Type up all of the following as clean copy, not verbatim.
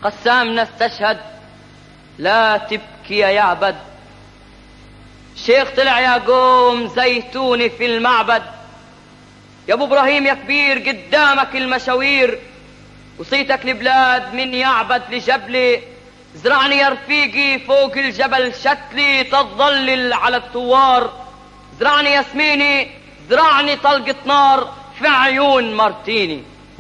قسامنا استشهد، لا تبكي يا يعبد. شيخ طلع يا قوم زيتوني في المعبد. يا ابو ابراهيم يا كبير قدامك المشاوير، وصيتك لبلاد من يعبد لجبلي. زرعني يا رفيقي فوق الجبل شتلي تظلل على الثوار. زرعني ياسميني زرعني طلقة نار في عيون مارتيني.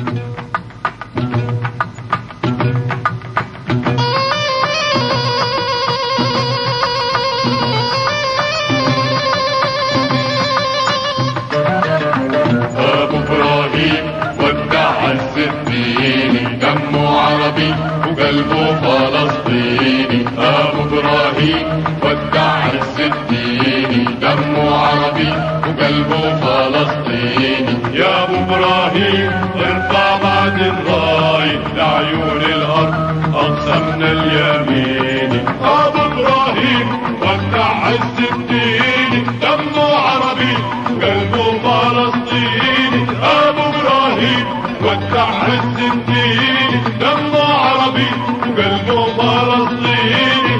ابو ابراهيم ودع عز الدين، دمه عربي وقلبه فلسطيني. ابو ابراهيم ودع عز الدين، دمه عربي وقلبه فلسطيني. يا ابو ابراهيم ارفع بعد الراي لعيون الارض اقسمنا اليمين. ابو ابراهيم ودع عز الدين، دمه عربي وقلبه فلسطيني. ابو ابراهيم ودع عز الدين، دمه عربي وقلبه فلسطيني.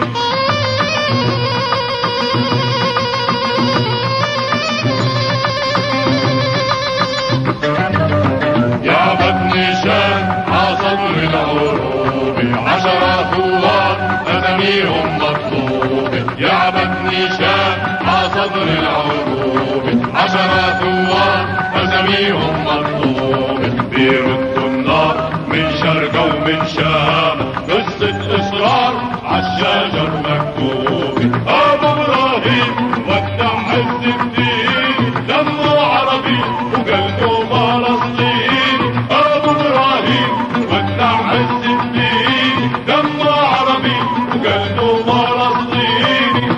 يا بدني شان عصبر العروب، 10 ثوار أساميهم مطلوبة. يا بدني شان عصبر العروب، 10 ثوار أساميهم مطلوبة. بيردوا النار من شرق ومن شام، قصة إصرار عالشجر مكتوبة. أبو إبراهيم ودع عز الدين، دمه عربي وقلبه فلسطيني. أبو إبراهيم ودع عز الدين، دمه عربي وقلبه فلسطيني.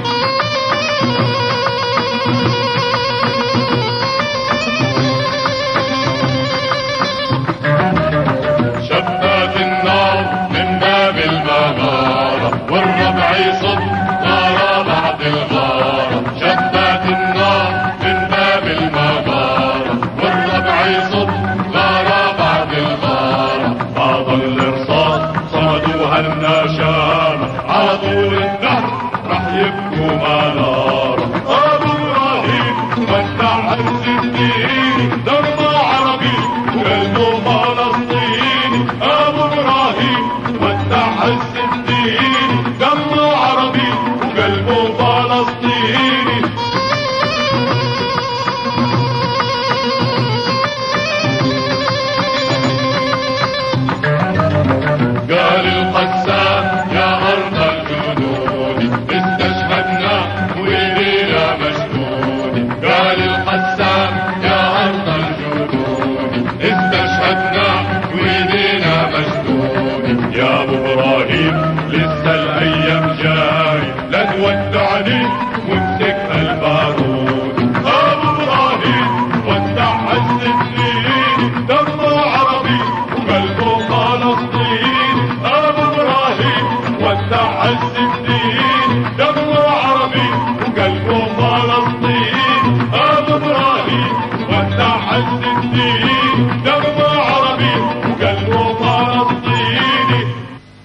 شبت النار من باب المغارة، والربع يصب غارة بعد الغارة. شبت النار من باب المغارة، والربع يصب غارة بعد الغارة. بعض الرصاص صمدوها النشامة، على طول النهر رح يبكوا منارة. أبو إبراهيم ودع عز الدين، دمه عربي وقلبه فلسطيني. أبو إبراهيم ودع عز الدين، دمه عربي وقلبه فلسطيني. قال القسام يا أرض الجنود، استشهدنا وإيدينا مشدود. قال القسام يا أرض الجنود، استشهدنا